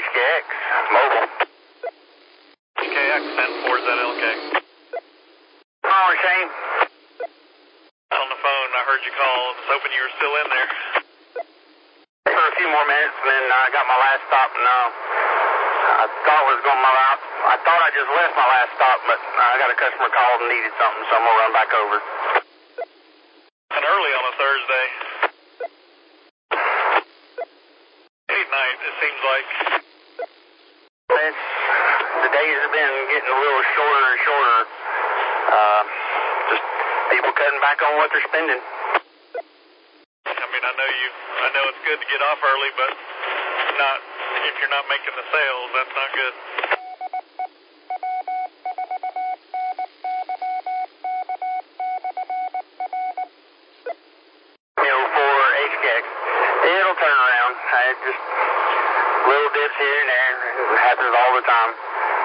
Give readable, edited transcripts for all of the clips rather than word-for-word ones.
HKX, mobile. HKX, 10-4ZLK. Oh, Shane. On the phone, I heard you call. I was hoping you were still in there. For a few more minutes, and then I got my last stop, and I thought I just left my last stop, but I got a customer called and needed something, so I'm going to run back over. And early on a Thursday. Late night, it seems like. The days have been getting a little shorter and shorter. Just people cutting back on what they're spending. I mean, I know it's good to get off early, but not if you're not making the sales. That's not good. For HKX, it'll turn around. Just little dips here and there. It happens all the time.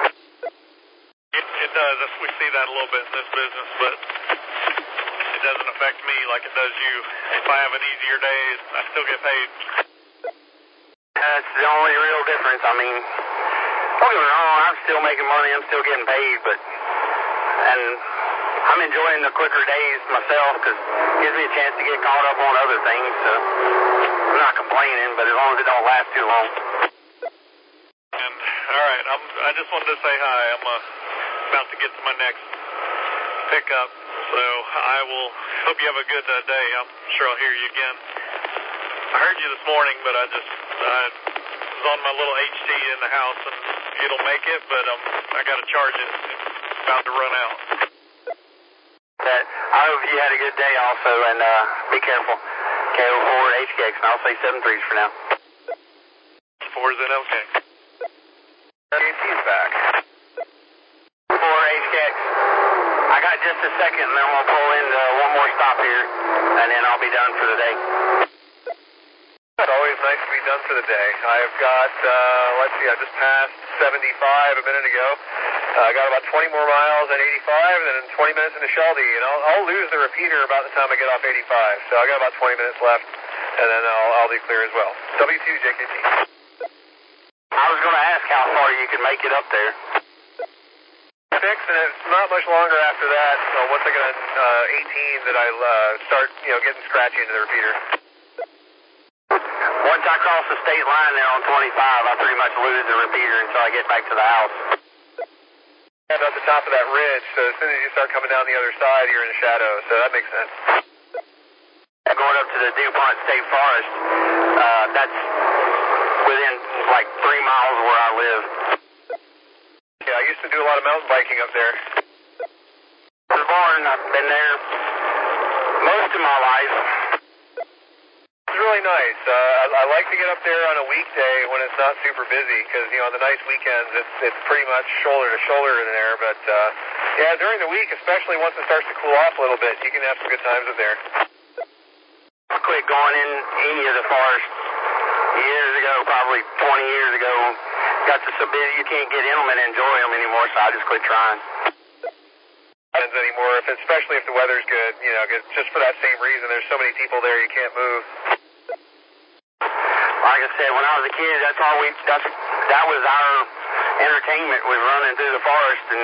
It does. We see that a little bit in this business, but it doesn't affect me like it does you. If I have an easier day, I still get paid. That's the only real difference. I mean, don't get me wrong, I'm still making money, I'm still getting paid, and I'm enjoying the quicker days myself because it gives me a chance to get caught up on other things, so I'm not complaining, but as long as it don't last too long. And, all right, I just wanted to say hi. I'm about to get to my next pickup, so I will hope you have a good day. I'm sure I'll hear you again. I heard you this morning, but I was on my little HT in the house, and it'll make it, but I got to charge it. It's about to run out. I hope you had a good day also, and be careful. KO4 HKX, and I'll say 7-3s for now. 4ZLK. KT's back. 4 HKX. I got just a second, and then I'm going to pull into one more stop here, and then I'll be done for the day. It's always nice to be done for the day. I've got, let's see, I just passed 75 a minute ago. I got about 20 more miles at 85, and then 20 minutes into Shelby, and I'll lose the repeater about the time I get off 85. So I got about 20 minutes left, and then I'll be clear as well. W2 JKT. I was going to ask how far you could make it up there. 6, and it's not much longer after that. So once I get on 18, that I start, getting scratchy into the repeater. Once I cross the state line there on 25, I pretty much lose the repeater until I get back to the house. I'm at the top of that ridge, so as soon as you start coming down the other side, you're in the shadow, so that makes sense. Going up to the DuPont State Forest, that's within like 3 miles of where I live. Yeah, I used to do a lot of mountain biking up there. I was born, I've been there most of my life. It's really nice. I like to get up there on a weekday when it's not super busy because, on the nice weekends, it's pretty much shoulder to shoulder in there. But, yeah, during the week, especially once it starts to cool off a little bit, you can have some good times up there. I quit going in any of the forest years ago, probably 20 years ago. Got so busy you can't get in them and enjoy them anymore, so I just quit trying. Anymore, especially if the weather's good, just for that same reason. There's so many people there you can't move. Like I said, when I was a kid, that was our entertainment, was running through the forest, and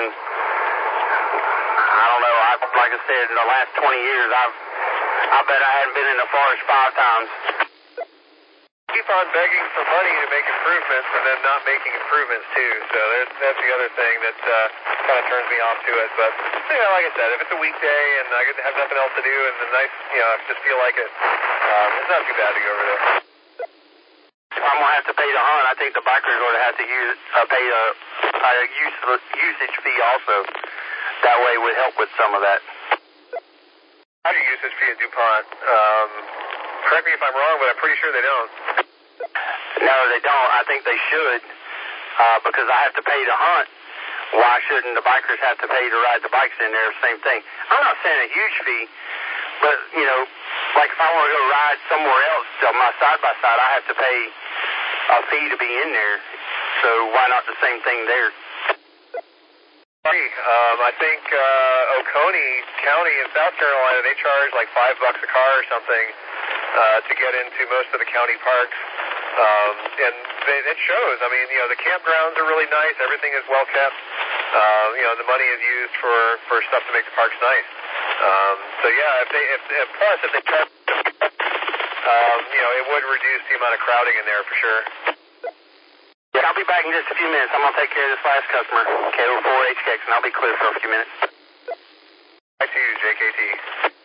I don't know, like I said, in the last 20 years, I bet I hadn't been in the forest 5 times. Keep on begging for money to make improvements and then not making improvements too, so that's the other thing that kind of turns me off to it. But like I said, if it's a weekday and I have nothing else to do and the nice, just feel like it, it's not too bad to go over there. I'm gonna have to pay to hunt. I think the bikers are gonna have to pay a usage fee also. That way would help with some of that. How do you usage fee at DuPont? Correct me if I'm wrong, but I'm pretty sure they don't. No, they don't. I think they should, because I have to pay to hunt. Why shouldn't the bikers have to pay to ride the bikes in there? Same thing. I'm not saying a huge fee, but, like if I want to go ride somewhere else, my side-by-side, I have to pay a fee to be in there. So why not the same thing there? I think Oconee County in South Carolina, they charge like $5 a car or something to get into most of the county parks. And it shows. I mean, the campgrounds are really nice. Everything is well kept. The money is used for stuff to make the parks nice. So yeah, if they charge, it would reduce the amount of crowding in there for sure. Yeah, I'll be back in just a few minutes. I'm gonna take care of this last customer, KO4HKX, and I'll be clear for a few minutes. Back to you, JKT.